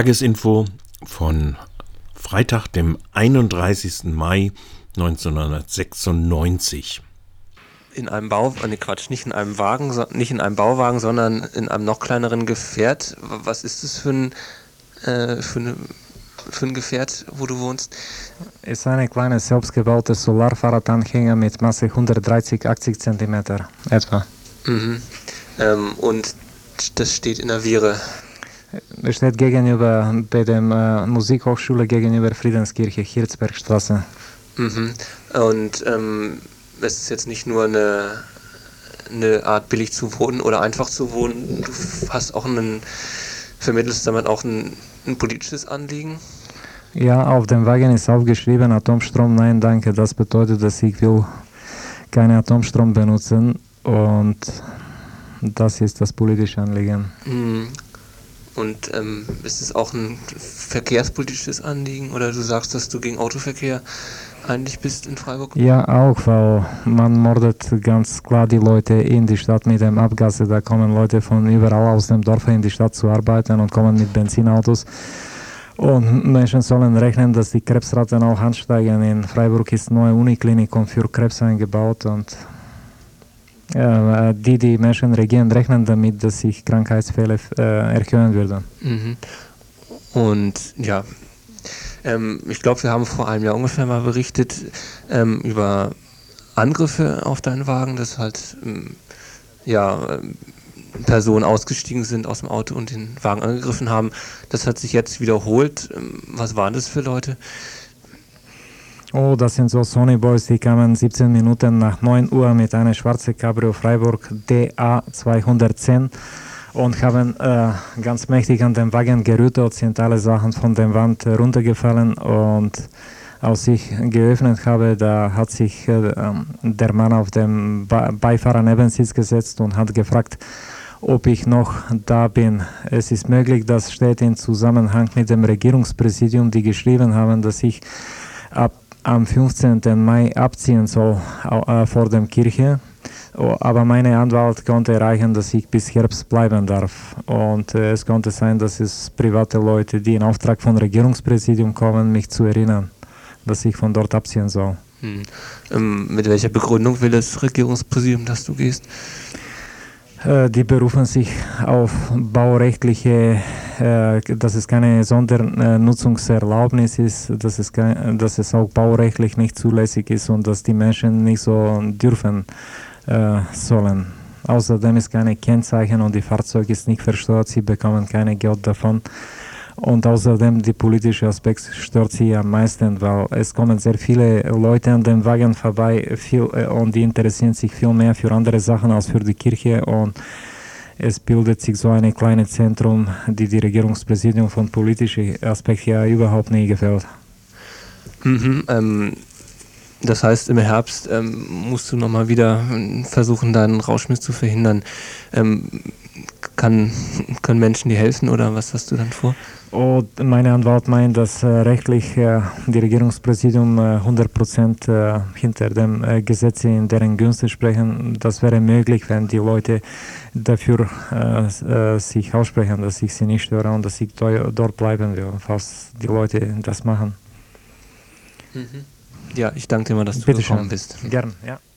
Tagesinfo von Freitag, dem 31. Mai 1996. In einem nicht in einem Wagen, nicht in einem Bauwagen, sondern in einem noch kleineren Gefährt. Was ist das für ein Gefährt, wo du wohnst? Es ist eine kleine selbstgebaute Solarfahrradanhänger mit Masse 130-80 cm etwa. Mhm. Und das steht in der Viere. Es steht gegenüber bei der Musikhochschule gegenüber Friedenskirche, Hirzbergstraße. Mhm. Und es ist jetzt nicht nur eine Art billig zu wohnen oder einfach zu wohnen, du hast auch vermittelst damit auch ein politisches Anliegen? Ja, auf dem Wagen ist aufgeschrieben, Atomstrom, nein, danke. Das bedeutet, dass ich will keinen Atomstrom benutzen und das ist das politische Anliegen. Mhm. Und ist es auch ein verkehrspolitisches Anliegen oder du sagst, dass du gegen Autoverkehr eigentlich bist in Freiburg? Ja, auch, weil man mordet ganz klar die Leute in die Stadt mit dem Abgase. Da kommen Leute von überall aus dem Dorf in die Stadt zu arbeiten und kommen mit Benzinautos. Und Menschen sollen rechnen, dass die Krebsraten auch ansteigen. In Freiburg ist eine neue Uniklinikum für Krebs eingebaut und die Menschen rechnen damit, dass sich Krankheitsfälle erhöhen würden. Mhm. Und ja, ich glaube, wir haben vor einem Jahr ungefähr mal berichtet über Angriffe auf deinen Wagen, dass halt Personen ausgestiegen sind aus dem Auto und den Wagen angegriffen haben. Das hat sich jetzt wiederholt. Was waren das für Leute? Oh, das sind so Sony Boys, die kamen 17 Minuten nach 9 Uhr mit einer schwarzen Cabrio Freiburg DA 210 und haben ganz mächtig an dem Wagen gerüttelt, sind alle Sachen von der Wand runtergefallen und als ich geöffnet habe, da hat sich der Mann auf dem Beifahrer-Nebensitz gesetzt und hat gefragt, ob ich noch da bin. Es ist möglich, das steht in Zusammenhang mit dem Regierungspräsidium, die geschrieben haben, dass ich am 15. Mai abziehen soll vor der Kirche. Aber mein Anwalt konnte erreichen, dass ich bis Herbst bleiben darf. Und es konnte sein, dass es private Leute, die in Auftrag vom Regierungspräsidium kommen, mich zu erinnern, dass ich von dort abziehen soll. Mit welcher Begründung will das Regierungspräsidium, dass du gehst? Die berufen sich auf baurechtliche, dass es keine Sondernutzungserlaubnis ist, dass es auch baurechtlich nicht zulässig ist und dass die Menschen nicht so dürfen sollen. Außerdem ist keine Kennzeichen und die Fahrzeug ist nicht versteuert, sie bekommen keine Geld davon. Und außerdem der politische Aspekt stört sie am meisten, weil es kommen sehr viele Leute an dem Wagen vorbei und die interessieren sich viel mehr für andere Sachen als für die Kirche und es bildet sich so ein kleines Zentrum, die Regierungspräsidium von politischen Aspekten ja überhaupt nicht gefällt. Das heißt, im Herbst musst du nochmal wieder versuchen, deinen Rauschmiss zu verhindern. Können Menschen dir helfen oder was hast du dann vor? Mein Anwalt meint, dass rechtlich die Regierungspräsidium 100% hinter dem Gesetz in deren Gunst sprechen. Das wäre möglich, wenn die Leute dafür sich aussprechen, dass ich sie nicht störe und dass ich dort bleiben will, falls die Leute das machen. Ja, ich danke dir mal, dass du gekommen bist. Gern, ja.